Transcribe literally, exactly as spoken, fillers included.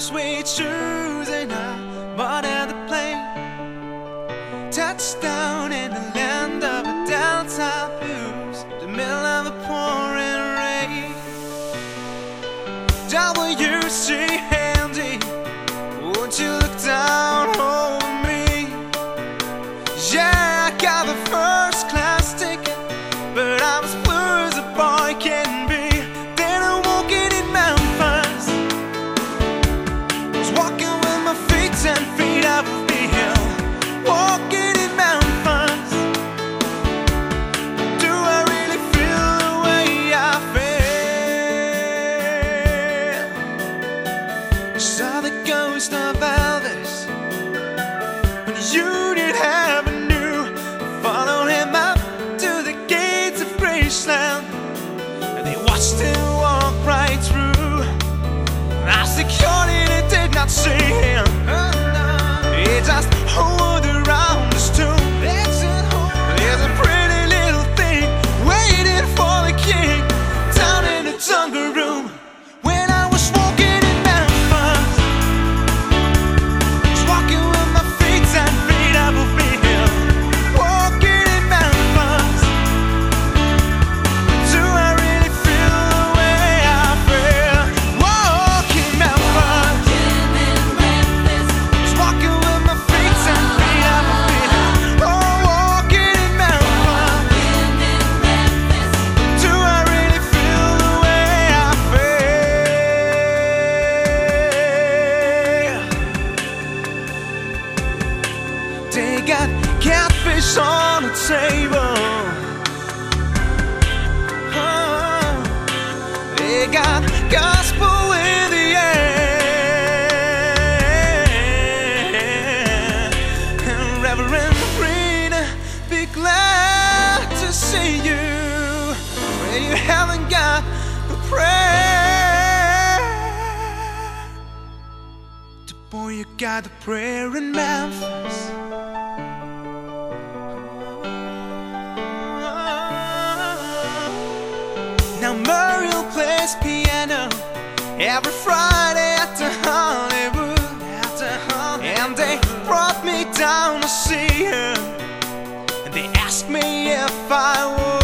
sweet shoes and I boarded the plane. Touchdown in the land of the Delta blues, the middle of a pouring rain. W C Handy, won't you look down over me? Yeah, I got the first class ticket, but I was blue as a boy can be. Then I'm walking in Memphis, was walking with my feet ten feet up the hill. Walking in Memphis, do I really feel the way I feel? Saw the ghost of Elvis on Union Avenue, followed him up to the gates of Graceland, and they watched him walk right through. Our security did not see him, he just hovered around us too. There's a pretty little thing waiting for the king down in the jungle room. When I was walking in Memphis, was walking with my feet ten feet up a hill. Walking in Memphis, do I really feel the way I feel? Walking Memphis, was walking with my feet ten feet up a hill. Oh, walking in Memphis, do I really feel the way I feel? They got catfish on the table, oh, they got gospel in the air. And Reverend Green, be glad to see you when you haven't got a prayer. The boy, you got a prayer in Memphis. Now Muriel plays piano every Friday at the Hollywood, at the Hollywood. And they brought me down to see her, and they asked me if I would.